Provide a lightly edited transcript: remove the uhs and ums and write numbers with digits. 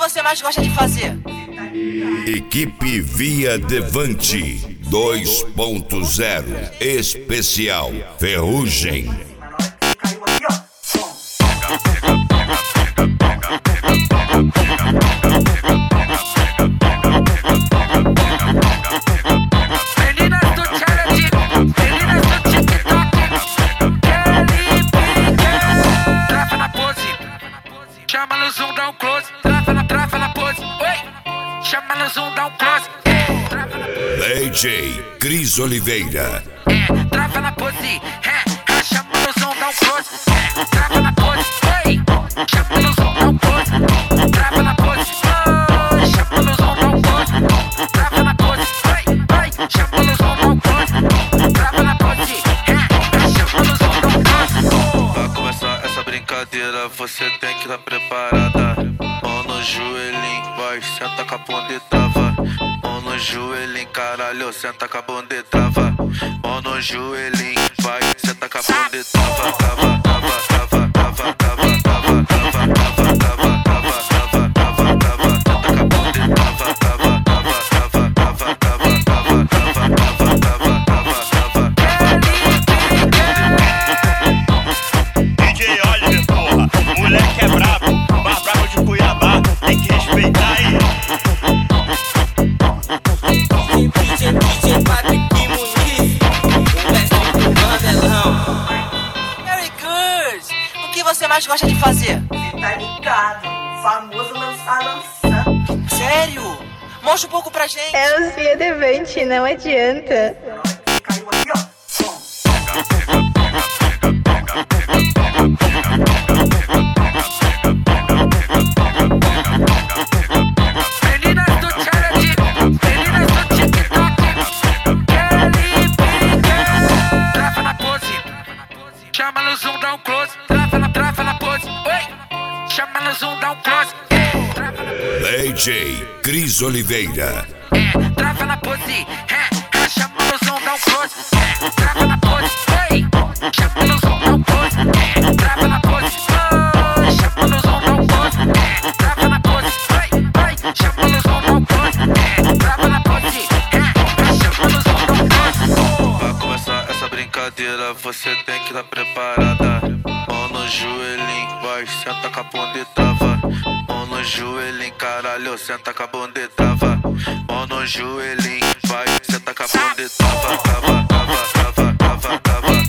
você mais gosta de fazer? Equipe Via Devante 2.0 Especial Ferrugem. Chama no zoom, dá um close, trava na pose, oi. Chama no zoom, dá um close, DJ Cris Oliveira. Trava na pose, chama no zoom, dá um close, trava na pose, oi. Chama no zoom, dá um close, trava na pose, oi. Chama no zoom, dá um close, trava na pose, oi. Chama no zoom, dá um close, trava na pose, chama no zoom, dá um close. Vai começar essa brincadeira, você tem que estar preparada. Mão no joelhinho, vai, senta com a bunda e trava. Mão no joelhinho, caralho, senta com a bunda e trava. Mão no joelhinho, vai, senta com a bunda e trava. Trava, trava, trava, trava, trava, trava, trava, trava, trava, trava, trava, trava, senta com a bunda e trava. Trava, trava, trava, trava, trava, trava, trava, trava, trava, DJ Oliver, porra, moleque é brabo, mais brabo de Cuiabá, tem que respeitar aí. DJ Patrick Muniz, o mestre do Mandelão. Very good! O que você mais gosta de fazer? Tá ligado, famoso lançando. Sério? Mostra um pouco pra gente. É os Via Devante, não adianta. Caiu aqui, ó. Meninas do challenge, meninas do TikTok, trava na pose, chama no zoom, dá um close, trava na pose, oi. Chama no zoom, dá um close, DJ Cris Oliveira. trava na pose, chama no zoom, dá um close, trava na pose, oi. Chama no zoom, dá um close, trava na pose, oi. Chama no zoom, dá um close, trava na pose, oi. Chama no zoom, dá um close, trava na pose, chama no zoom, dá um close. Vai começar essa brincadeira, você tem que estar preparada. Mão no joelhinho, vai, senta com a bunda e trava. Mão no joelhinho, caralho, senta com a bunda e trava. Mão no joelhinho, vai, senta com a bunda e trava. Trava, trava, trava, trava, trava.